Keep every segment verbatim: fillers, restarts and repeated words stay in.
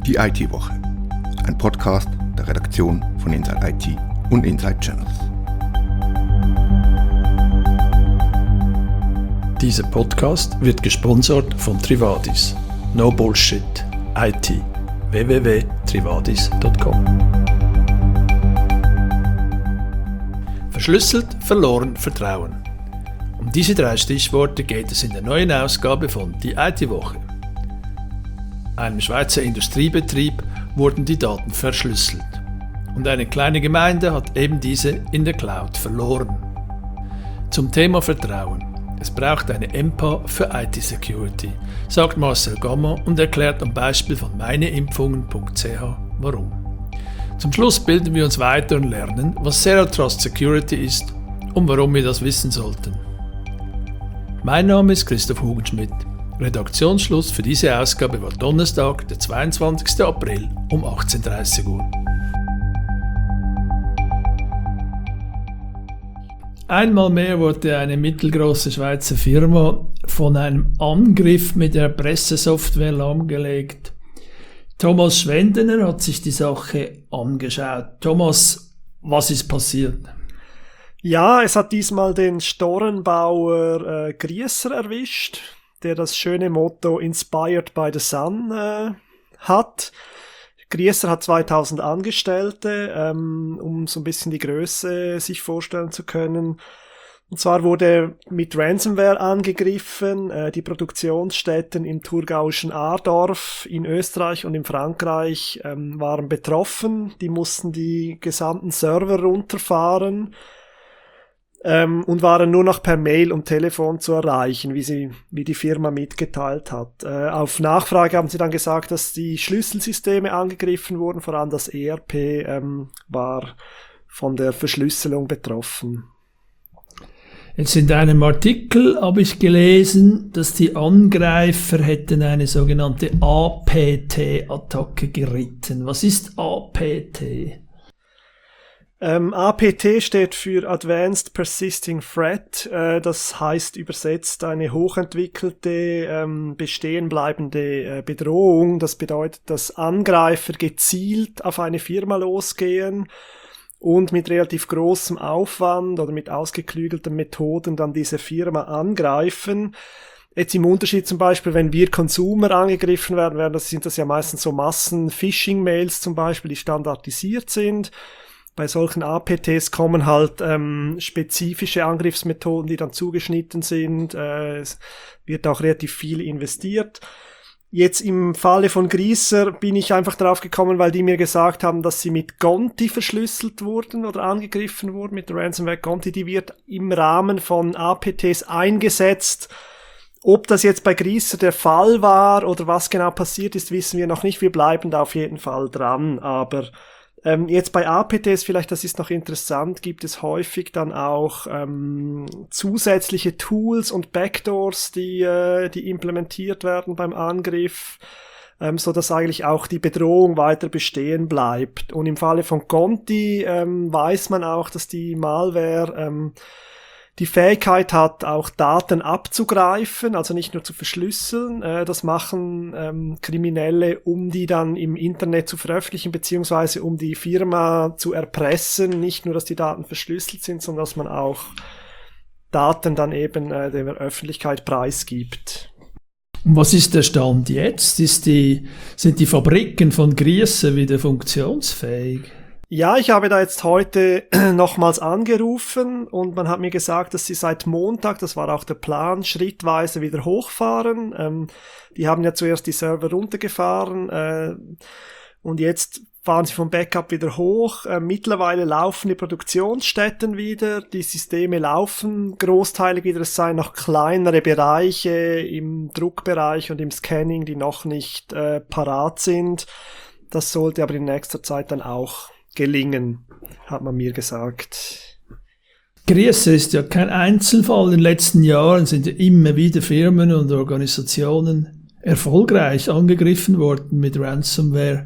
Die I T-Woche, ein Podcast der Redaktion von Inside I T und Inside Channels. Dieser Podcast wird gesponsert von Trivadis. No Bullshit. I T. w w w punkt trivadis punkt com. Verschlüsselt, verloren, Vertrauen. Um diese drei Stichworte geht es in der neuen Ausgabe von Die I T-Woche. Einem Schweizer Industriebetrieb wurden die Daten verschlüsselt und eine kleine Gemeinde hat eben diese in der Cloud verloren. Zum Thema Vertrauen. Es braucht eine E M P A für I T-Security, sagt Marcel Gamma und erklärt am Beispiel von meineimpfungen punkt c h warum. Zum Schluss bilden wir uns weiter und lernen, was Zero Trust Security ist und warum wir das wissen sollten. Mein Name ist Christoph Hugenschmidt. Redaktionsschluss für diese Ausgabe war Donnerstag, der zweiundzwanzigsten April um achtzehn Uhr dreißig Uhr. Einmal mehr wurde eine mittelgroße Schweizer Firma von einem Angriff mit der Pressesoftware lahmgelegt. Thomas Schwendener hat sich die Sache angeschaut. Thomas, was ist passiert? Ja, es hat diesmal den Storenbauer äh, Griesser erwischt, der das schöne Motto Inspired by the Sun äh, hat. Griesser hat zweitausend Angestellte, ähm, um so ein bisschen die Größe sich vorstellen zu können. Und zwar wurde mit Ransomware angegriffen, äh, die Produktionsstätten im thurgauischen Aardorf in Österreich und in Frankreich ähm, waren betroffen. Die mussten die gesamten Server runterfahren. Ähm, und waren nur noch per Mail und Telefon zu erreichen, wie sie, wie die Firma mitgeteilt hat. Äh, auf Nachfrage haben sie dann gesagt, dass die Schlüsselsysteme angegriffen wurden, vor allem das E R P ähm, war von der Verschlüsselung betroffen. Jetzt in einem Artikel habe ich gelesen, dass die Angreifer hätten eine sogenannte A P T-Attacke geritten. Was ist A P T? Ähm, A P T steht für Advanced Persisting Threat, äh, das heißt übersetzt eine hochentwickelte, ähm, bestehen bleibende äh, Bedrohung. Das bedeutet, dass Angreifer gezielt auf eine Firma losgehen und mit relativ großem Aufwand oder mit ausgeklügelten Methoden dann diese Firma angreifen. Jetzt im Unterschied zum Beispiel, wenn wir Consumer angegriffen werden, werden das sind das ja meistens so Massen-Phishing-Mails zum Beispiel, die standardisiert sind. Bei solchen A P Ts kommen halt ähm, spezifische Angriffsmethoden, die dann zugeschnitten sind. Äh, es wird auch relativ viel investiert. Jetzt im Falle von Griesser bin ich einfach drauf gekommen, weil die mir gesagt haben, dass sie mit Gonti verschlüsselt wurden oder angegriffen wurden mit der Ransomware Gonti. Die wird im Rahmen von A P Ts eingesetzt. Ob das jetzt bei Griesser der Fall war oder was genau passiert ist, wissen wir noch nicht. Wir bleiben da auf jeden Fall dran, aber Ähm, jetzt bei A P Ts, vielleicht das ist noch interessant, gibt es häufig dann auch ähm, zusätzliche Tools und Backdoors, die, äh, die implementiert werden beim Angriff, ähm, so dass eigentlich auch die Bedrohung weiter bestehen bleibt. Und im Falle von Gonti ähm, weiß man auch, dass die Malware ähm, die Fähigkeit hat, auch Daten abzugreifen, also nicht nur zu verschlüsseln. Äh, das machen ähm, Kriminelle, um die dann im Internet zu veröffentlichen, beziehungsweise um die Firma zu erpressen. Nicht nur, dass die Daten verschlüsselt sind, sondern dass man auch Daten dann eben äh, der Öffentlichkeit preisgibt. Und was ist der Stand jetzt? Ist die, sind die Fabriken von Griesser wieder funktionsfähig? Ja, ich habe da jetzt heute nochmals angerufen und man hat mir gesagt, dass sie seit Montag, das war auch der Plan, schrittweise wieder hochfahren. Ähm, die haben ja zuerst die Server runtergefahren äh, und jetzt fahren sie vom Backup wieder hoch. Äh, mittlerweile laufen die Produktionsstätten wieder, die Systeme laufen großteilig wieder. Es seien noch kleinere Bereiche im Druckbereich und im Scanning, die noch nicht äh, parat sind. Das sollte aber in nächster Zeit dann auch gelingen, hat man mir gesagt. Griesser ist ja kein Einzelfall. In den letzten Jahren sind ja immer wieder Firmen und Organisationen erfolgreich angegriffen worden mit Ransomware.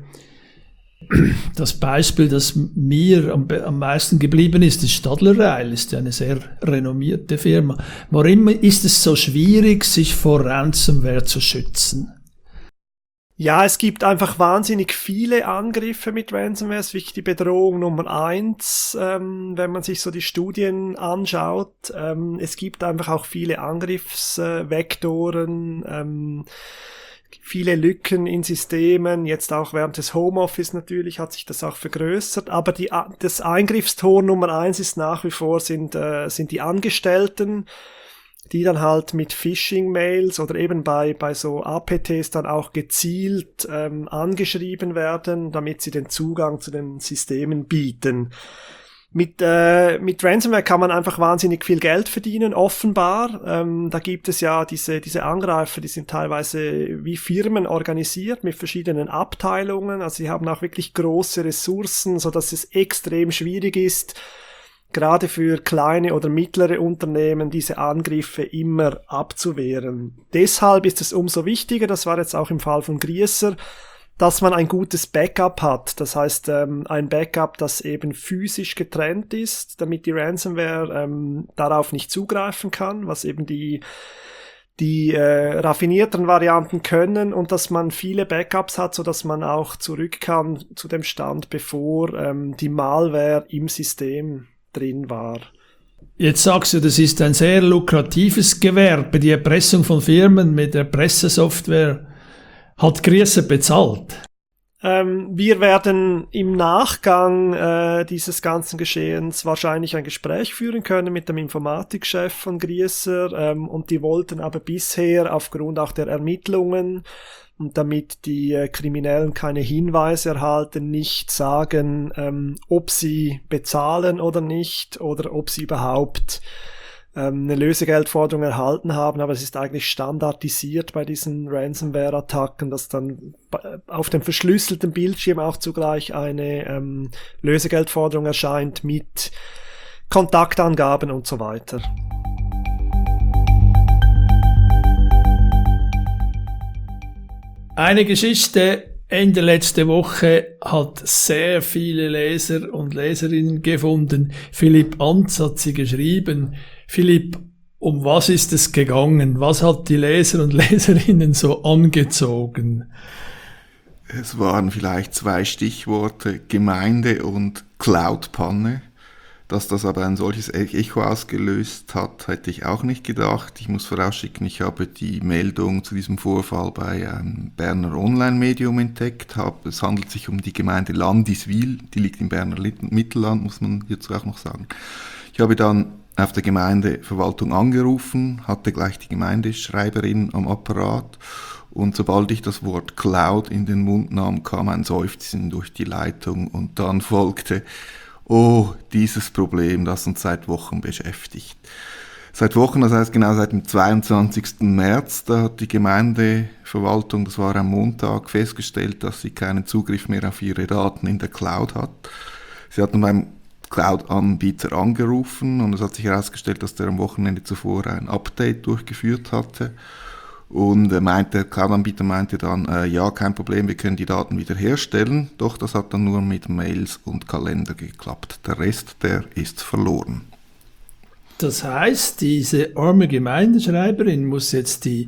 Das Beispiel, das mir am, am meisten geblieben ist, ist Stadler Rail, ist ja eine sehr renommierte Firma. Warum ist es so schwierig, sich vor Ransomware zu schützen? Ja, es gibt einfach wahnsinnig viele Angriffe mit Ransomware. Es ist wirklich die Bedrohung Nummer eins, ähm, wenn man sich so die Studien anschaut. Ähm, es gibt einfach auch viele Angriffsvektoren, ähm, viele Lücken in Systemen. Jetzt auch während des Homeoffice natürlich hat sich das auch vergrößert. Aber die, das Eingriffstor Nummer eins ist nach wie vor sind, äh, sind die Angestellten, die dann halt mit Phishing-Mails oder eben bei bei so A P Ts dann auch gezielt ähm, angeschrieben werden, damit sie den Zugang zu den Systemen bieten. Mit äh, mit Ransomware kann man einfach wahnsinnig viel Geld verdienen, offenbar. Ähm, da gibt es ja diese diese Angreifer, die sind teilweise wie Firmen organisiert mit verschiedenen Abteilungen. Also sie haben auch wirklich große Ressourcen, so dass es extrem schwierig ist, gerade für kleine oder mittlere Unternehmen diese Angriffe immer abzuwehren. Deshalb ist es umso wichtiger, das war jetzt auch im Fall von Grieser, dass man ein gutes Backup hat. Das heißt, ähm, ein Backup, das eben physisch getrennt ist, damit die Ransomware ähm, darauf nicht zugreifen kann, was eben die die äh, raffinierteren Varianten können, und dass man viele Backups hat, so dass man auch zurück kann zu dem Stand, bevor ähm, die Malware im System drin war. Jetzt sagst du, das ist ein sehr lukratives Gewerbe, die Erpressung von Firmen mit Erpressersoftware. Hat Grieser bezahlt? Ähm, wir werden im Nachgang äh, dieses ganzen Geschehens wahrscheinlich ein Gespräch führen können mit dem Informatikchef von Grieser, ähm, und die wollten aber bisher aufgrund auch der Ermittlungen und damit die äh, Kriminellen keine Hinweise erhalten, nicht sagen, ähm, ob sie bezahlen oder nicht oder ob sie überhaupt ähm, eine Lösegeldforderung erhalten haben. Aber es ist eigentlich standardisiert bei diesen Ransomware-Attacken, dass dann auf dem verschlüsselten Bildschirm auch zugleich eine ähm, Lösegeldforderung erscheint mit Kontaktangaben und so weiter. Eine Geschichte Ende letzte Woche hat sehr viele Leser und Leserinnen gefunden. Philipp Antz hat sie geschrieben. Philipp, um was ist es gegangen? Was hat die Leser und Leserinnen so angezogen? Es waren vielleicht zwei Stichworte, Gemeinde und Cloud-Panne. Dass das aber ein solches Echo ausgelöst hat, hätte ich auch nicht gedacht. Ich muss vorausschicken, ich habe die Meldung zu diesem Vorfall bei einem Berner Online-Medium entdeckt. Es handelt sich um die Gemeinde Landiswil, die liegt im Berner Mittelland, muss man hierzu auch noch sagen. Ich habe dann auf der Gemeindeverwaltung angerufen, hatte gleich die Gemeindeschreiberin am Apparat, und sobald ich das Wort Cloud in den Mund nahm, kam ein Seufzen durch die Leitung, und dann folgte: Oh, dieses Problem, das uns seit Wochen beschäftigt. Seit Wochen, das heißt genau seit dem zweiundzwanzigsten März, da hat die Gemeindeverwaltung, das war am Montag, festgestellt, dass sie keinen Zugriff mehr auf ihre Daten in der Cloud hat. Sie hatten beim Cloud-Anbieter angerufen, und es hat sich herausgestellt, dass der am Wochenende zuvor ein Update durchgeführt hatte. Und er meinte, der Cloud-Anbieter meinte dann, äh, ja, kein Problem, wir können die Daten wiederherstellen. Doch das hat dann nur mit Mails und Kalender geklappt. Der Rest, der ist verloren. Das heißt, diese arme Gemeindeschreiberin muss jetzt die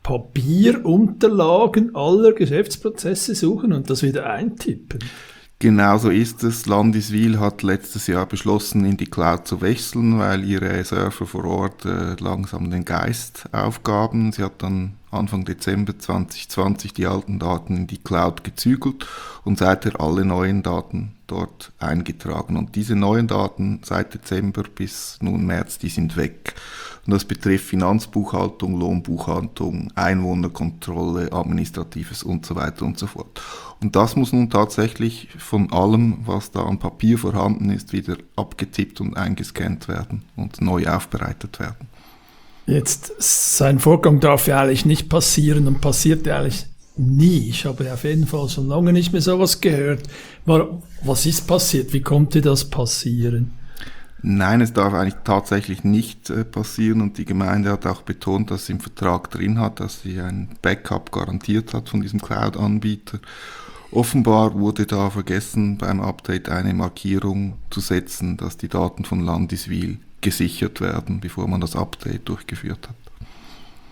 Papierunterlagen aller Geschäftsprozesse suchen und das wieder eintippen. Genau so ist es. Landiswil hat letztes Jahr beschlossen, in die Cloud zu wechseln, weil ihre Server vor Ort äh, langsam den Geist aufgaben. Sie hat dann Anfang Dezember zwanzig zwanzig die alten Daten in die Cloud gezügelt und seither alle neuen Daten dort eingetragen. Und diese neuen Daten seit Dezember bis nun März, die sind weg. Und das betrifft Finanzbuchhaltung, Lohnbuchhaltung, Einwohnerkontrolle, Administratives und so weiter und so fort. Und das muss nun tatsächlich von allem, was da an Papier vorhanden ist, wieder abgetippt und eingescannt werden und neu aufbereitet werden. Jetzt, sein Vorgang darf ja eigentlich nicht passieren und passiert ja eigentlich nie. Ich habe auf jeden Fall schon lange nicht mehr sowas gehört. Was ist passiert? Wie konnte das passieren? Nein, es darf eigentlich tatsächlich nicht äh, passieren, und die Gemeinde hat auch betont, dass sie im Vertrag drin hat, dass sie ein Backup garantiert hat von diesem Cloud-Anbieter. Offenbar wurde da vergessen, beim Update eine Markierung zu setzen, dass die Daten von Landiswil gesichert werden, bevor man das Update durchgeführt hat.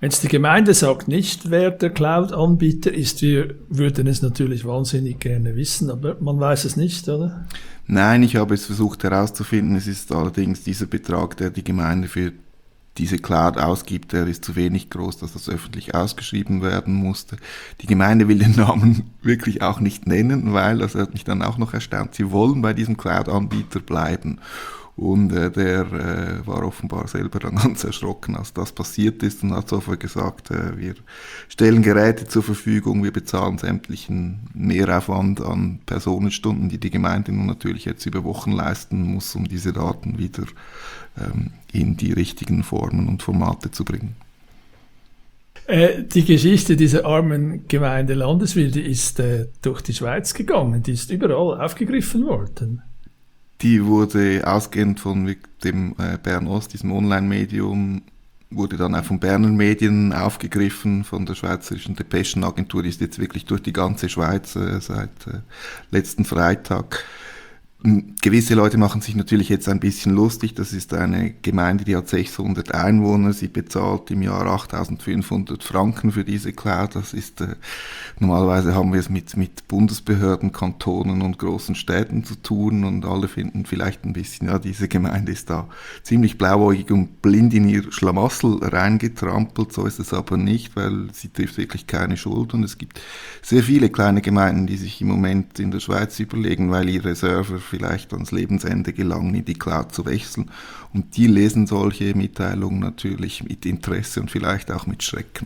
Wenn es die Gemeinde sagt nicht, wer der Cloud-Anbieter ist, wir würden es natürlich wahnsinnig gerne wissen, aber man weiß es nicht, oder? Nein, ich habe es versucht herauszufinden. Es ist allerdings dieser Betrag, der die Gemeinde für diese Cloud ausgibt, der ist zu wenig groß, dass das öffentlich ausgeschrieben werden musste. Die Gemeinde will den Namen wirklich auch nicht nennen, weil, das hat mich dann auch noch erstaunt, sie wollen bei diesem Cloud-Anbieter bleiben. Und äh, der äh, war offenbar selber dann ganz erschrocken, als das passiert ist, und hat sofort gesagt, äh, wir stellen Geräte zur Verfügung, wir bezahlen sämtlichen Mehraufwand an Personenstunden, die die Gemeinde nun natürlich jetzt über Wochen leisten muss, um diese Daten wieder ähm, in die richtigen Formen und Formate zu bringen. Äh, die Geschichte dieser armen Gemeinde Landeswil, die ist äh, durch die Schweiz gegangen, die ist überall aufgegriffen worden. Die wurde ausgehend von dem äh, Bern Ost, diesem Online-Medium, wurde dann auch von Berner Medien aufgegriffen, von der Schweizerischen Depeschenagentur, die ist jetzt wirklich durch die ganze Schweiz äh, seit äh, letzten Freitag. Gewisse Leute machen sich natürlich jetzt ein bisschen lustig. Das ist eine Gemeinde, die hat sechshundert Einwohner. Sie bezahlt im Jahr achttausendfünfhundert Franken für diese Cloud. Das ist, äh, normalerweise haben wir es mit, mit Bundesbehörden, Kantonen und großen Städten zu tun, und alle finden vielleicht ein bisschen, ja, diese Gemeinde ist da ziemlich blauäugig und blind in ihr Schlamassel reingetrampelt. So ist es aber nicht, weil sie trifft wirklich keine Schuld, und es gibt sehr viele kleine Gemeinden, die sich im Moment in der Schweiz überlegen, weil ihre Server vielleicht ans Lebensende gelangen, in die Cloud zu wechseln. Und die lesen solche Mitteilungen natürlich mit Interesse und vielleicht auch mit Schrecken.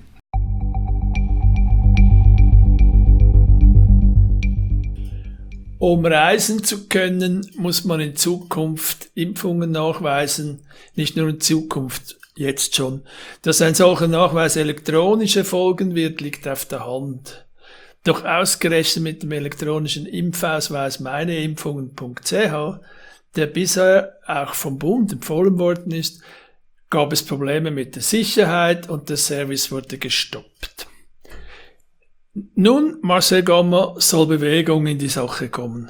Um reisen zu können, muss man in Zukunft Impfungen nachweisen, nicht nur in Zukunft, jetzt schon. Dass ein solcher Nachweis elektronisch erfolgen wird, liegt auf der Hand. Doch ausgerechnet mit dem elektronischen Impfausweis meineimpfungen punkt c h, der bisher auch vom Bund empfohlen worden ist, gab es Probleme mit der Sicherheit und der Service wurde gestoppt. Nun, Marcel Gamma, soll Bewegung in die Sache kommen.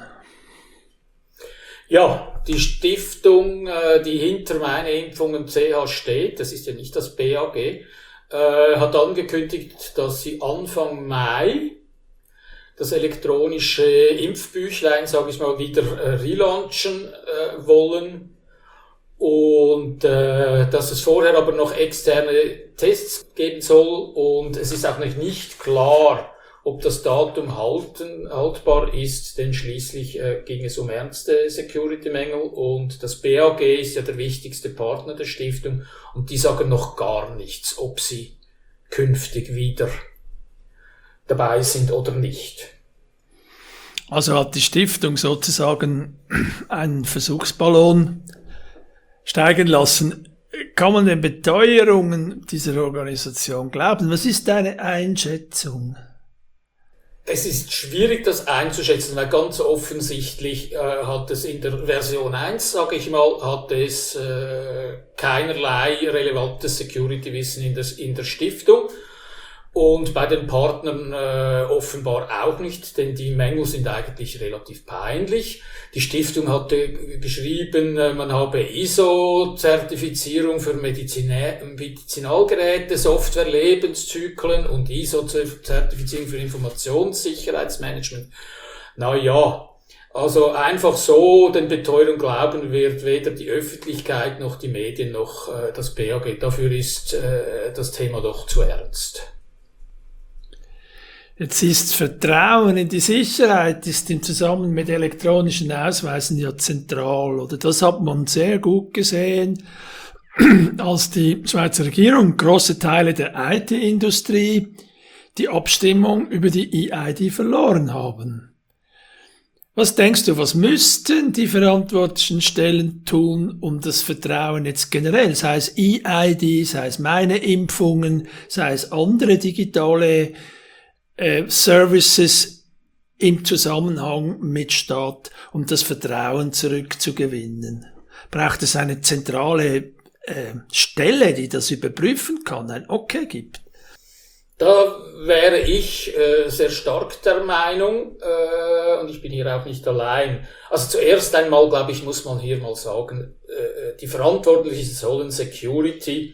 Ja, die Stiftung, die hinter meineimpfungen punkt c h steht, das ist ja nicht das B A G, hat angekündigt, dass sie Anfang Mai das elektronische Impfbüchlein, sage ich mal, wieder äh, relaunchen äh, wollen, und äh, dass es vorher aber noch externe Tests geben soll, und es ist auch noch nicht klar, ob das Datum halten, haltbar ist, denn schließlich äh, ging es um ernste Security-Mängel, und das B A G ist ja der wichtigste Partner der Stiftung, und die sagen noch gar nichts, ob sie künftig wieder dabei sind oder nicht. Also hat die Stiftung sozusagen einen Versuchsballon steigen lassen. Kann man den Beteuerungen dieser Organisation glauben? Was ist deine Einschätzung? Es ist schwierig, das einzuschätzen, weil ganz offensichtlich äh, hat es in der Version eins, sage ich mal, hat es äh, keinerlei relevantes Security-Wissen in, in der Stiftung. Und bei den Partnern äh, offenbar auch nicht, denn die Mängel sind eigentlich relativ peinlich. Die Stiftung hatte geschrieben, äh, man habe I S O-Zertifizierung für Medizina- Medizinalgeräte, Software, Lebenszyklen und I S O-Zertifizierung für Informationssicherheitsmanagement. Na ja, also einfach so den Beteuerungen glauben wird weder die Öffentlichkeit noch die Medien noch äh, das B A G. Dafür ist äh, das Thema doch zu ernst. Jetzt ist Vertrauen in die Sicherheit ist im Zusammenhang mit elektronischen Ausweisen ja zentral, oder das hat man sehr gut gesehen, als die Schweizer Regierung große Teile der I T-Industrie die Abstimmung über die E I D verloren haben. Was denkst du, was müssten die verantwortlichen Stellen tun, um das Vertrauen jetzt generell, sei es E I D, sei es meine Impfungen, sei es andere digitale Äh, Services im Zusammenhang mit Staat, um das Vertrauen zurückzugewinnen? Braucht es eine zentrale äh, Stelle, die das überprüfen kann, ein Okay gibt? Da wäre ich äh, sehr stark der Meinung, äh, und ich bin hier auch nicht allein. Also zuerst einmal, glaube ich, muss man hier mal sagen, äh, die Verantwortlichen sollen Security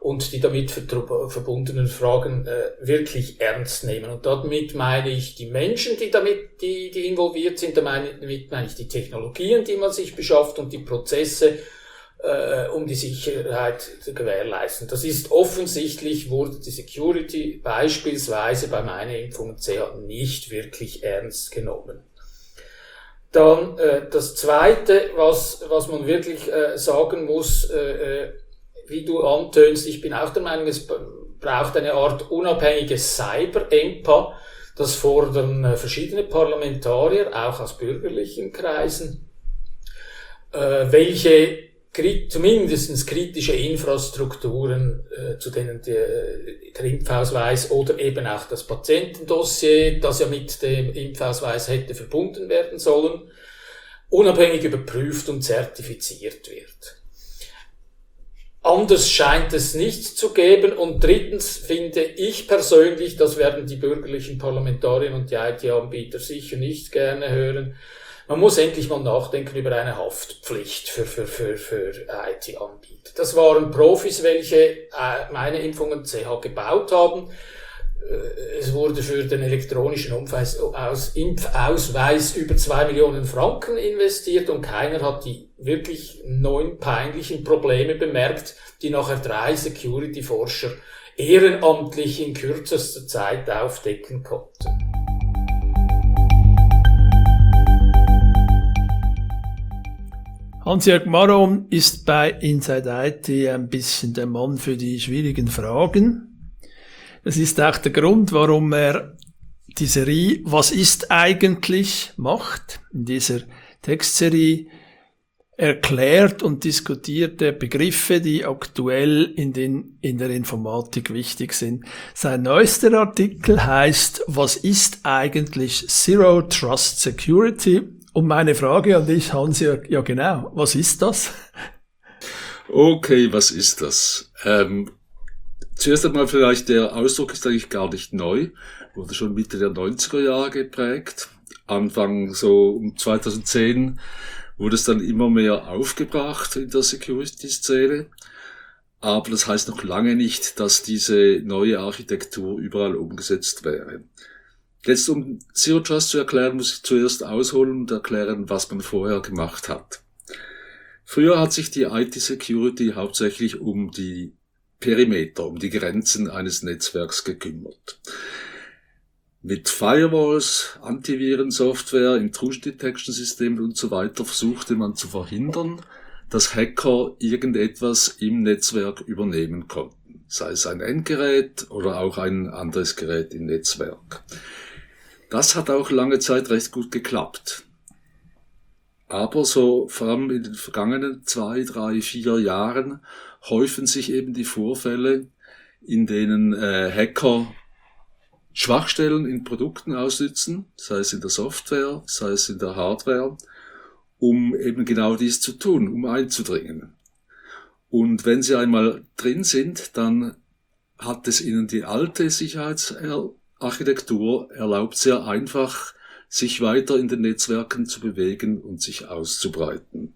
und die damit verbundenen Fragen äh, wirklich ernst nehmen. Und damit meine ich die Menschen, die damit, die, die involviert sind, damit meine ich die Technologien, die man sich beschafft und die Prozesse, äh, um die Sicherheit zu gewährleisten. Das ist offensichtlich, wurde die Security beispielsweise bei meiner Impfung C H nicht wirklich ernst genommen. Dann äh, das Zweite, was, was man wirklich äh, sagen muss, äh, wie du antönst, ich bin auch der Meinung, es braucht eine Art unabhängiges Cyber-E M P A. Das fordern verschiedene Parlamentarier, auch aus bürgerlichen Kreisen, äh, welche kri- zumindest kritische Infrastrukturen, äh, zu denen der, der Impfausweis oder eben auch das Patientendossier, das ja mit dem Impfausweis hätte verbunden werden sollen, unabhängig überprüft und zertifiziert wird. Anders scheint es nicht zu geben. Und drittens finde ich persönlich, das werden die bürgerlichen Parlamentarier und die I T-Anbieter sicher nicht gerne hören, man muss endlich mal nachdenken über eine Haftpflicht für, für, für, für I T-Anbieter. Das waren Profis, welche meine Impfungen C H gebaut haben. Es wurde für den elektronischen Impfausweis über zwei Millionen Franken investiert und keiner hat die wirklich neuen peinlichen Probleme bemerkt, die nachher drei Security-Forscher ehrenamtlich in kürzester Zeit aufdecken konnten. Hans-Jörg Maron ist bei Inside I T ein bisschen der Mann für die schwierigen Fragen. Das ist auch der Grund, warum er die Serie Was ist eigentlich macht. In dieser Textserie erklärt und diskutiert er Begriffe, die aktuell in, den, in der Informatik wichtig sind. Sein neuester Artikel heißt Was ist eigentlich Zero Trust Security? Und meine Frage an dich, Hans-Jörg, ja genau, was ist das? Okay, was ist das? Ähm, zuerst einmal vielleicht, der Ausdruck ist eigentlich gar nicht neu, wurde schon Mitte der neunziger Jahre geprägt. Anfang so um zweitausendzehn wurde es dann immer mehr aufgebracht in der Security-Szene. Aber das heißt noch lange nicht, dass diese neue Architektur überall umgesetzt wäre. Jetzt, um Zero Trust zu erklären, muss ich zuerst ausholen und erklären, was man vorher gemacht hat. Früher hat sich die I T-Security hauptsächlich um die Perimeter, um die Grenzen eines Netzwerks gekümmert. Mit Firewalls, Antivirensoftware, Intrusion-Detection-Systemen und so weiter versuchte man zu verhindern, dass Hacker irgendetwas im Netzwerk übernehmen konnten. Sei es ein Endgerät oder auch ein anderes Gerät im Netzwerk. Das hat auch lange Zeit recht gut geklappt. Aber so vor allem in den vergangenen zwei, drei, vier Jahren häufen sich eben die Vorfälle, in denen äh, Hacker Schwachstellen in Produkten ausnützen, sei es in der Software, sei es in der Hardware, um eben genau dies zu tun, um einzudringen. Und wenn sie einmal drin sind, dann hat es ihnen die alte Sicherheitsarchitektur erlaubt, sehr einfach sich weiter in den Netzwerken zu bewegen und sich auszubreiten.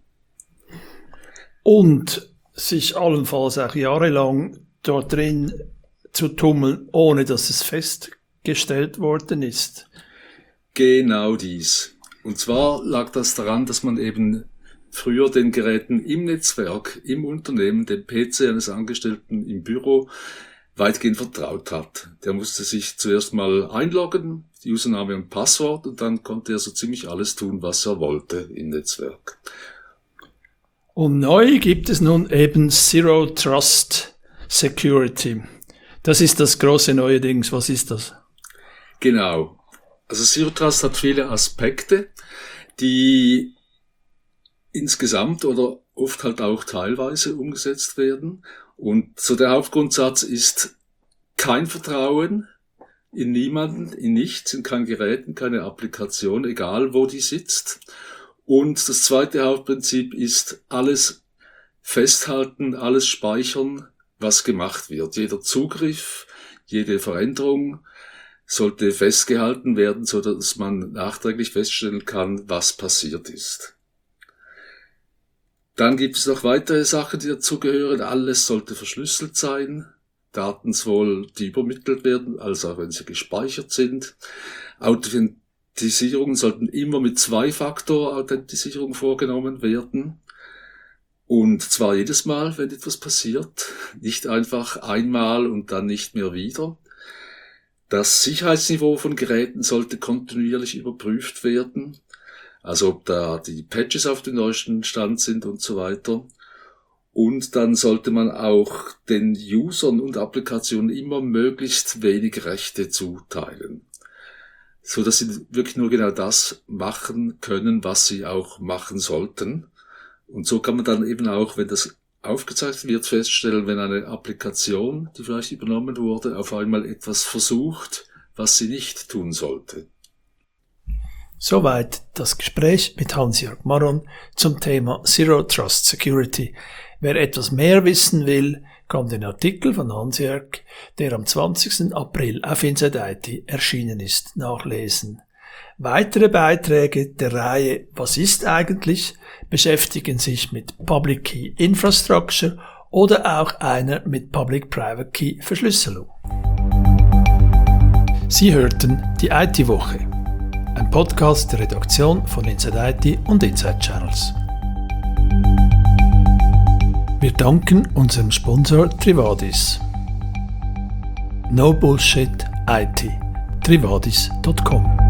Und sich allenfalls auch jahrelang dort drin zu tummeln, ohne dass es festgestellt worden ist. Genau dies. Und zwar lag das daran, dass man eben früher den Geräten im Netzwerk, im Unternehmen, dem P C eines Angestellten im Büro weitgehend vertraut hat. Der musste sich zuerst mal einloggen, die Username und Passwort, und dann konnte er so ziemlich alles tun, was er wollte im Netzwerk. Und neu gibt es nun eben Zero Trust Security. Das ist das große neue Dings. Was ist das? Genau. Also Zero Trust hat viele Aspekte, die insgesamt oder oft halt auch teilweise umgesetzt werden. Und so der Hauptgrundsatz ist kein Vertrauen in niemanden, in nichts, in kein Gerät, in keine Applikation, egal wo die sitzt. Und das zweite Hauptprinzip ist alles festhalten, alles speichern, was gemacht wird. Jeder Zugriff, jede Veränderung sollte festgehalten werden, so dass man nachträglich feststellen kann, was passiert ist. Dann gibt es noch weitere Sachen, die dazugehören. Alles sollte verschlüsselt sein. Daten sowohl, die übermittelt werden, als auch wenn sie gespeichert sind. Authentisierungen sollten immer mit Zwei-Faktor-Authentisierung vorgenommen werden. Und zwar jedes Mal, wenn etwas passiert. Nicht einfach einmal und dann nicht mehr wieder. Das Sicherheitsniveau von Geräten sollte kontinuierlich überprüft werden. Also ob da die Patches auf dem neuesten Stand sind und so weiter. Und dann sollte man auch den Usern und Applikationen immer möglichst wenig Rechte zuteilen, so dass sie wirklich nur genau das machen können, was sie auch machen sollten. Und so kann man dann eben auch, wenn das aufgezeichnet wird, feststellen, wenn eine Applikation, die vielleicht übernommen wurde, auf einmal etwas versucht, was sie nicht tun sollte. Soweit das Gespräch mit Hans-Jörg Marron zum Thema Zero Trust Security. Wer etwas mehr wissen will, kann den Artikel von Hans-Jörg, der am zwanzigsten April auf Inside I T erschienen ist, nachlesen. Weitere Beiträge der Reihe Was ist eigentlich? Beschäftigen sich mit Public Key Infrastructure oder auch einer mit Public-Private Key Verschlüsselung. Sie hörten die I T-Woche, ein Podcast der Redaktion von Inside I T und Inside Channels. Wir danken unserem Sponsor Trivadis. No Bullshit I T. trivadis punkt com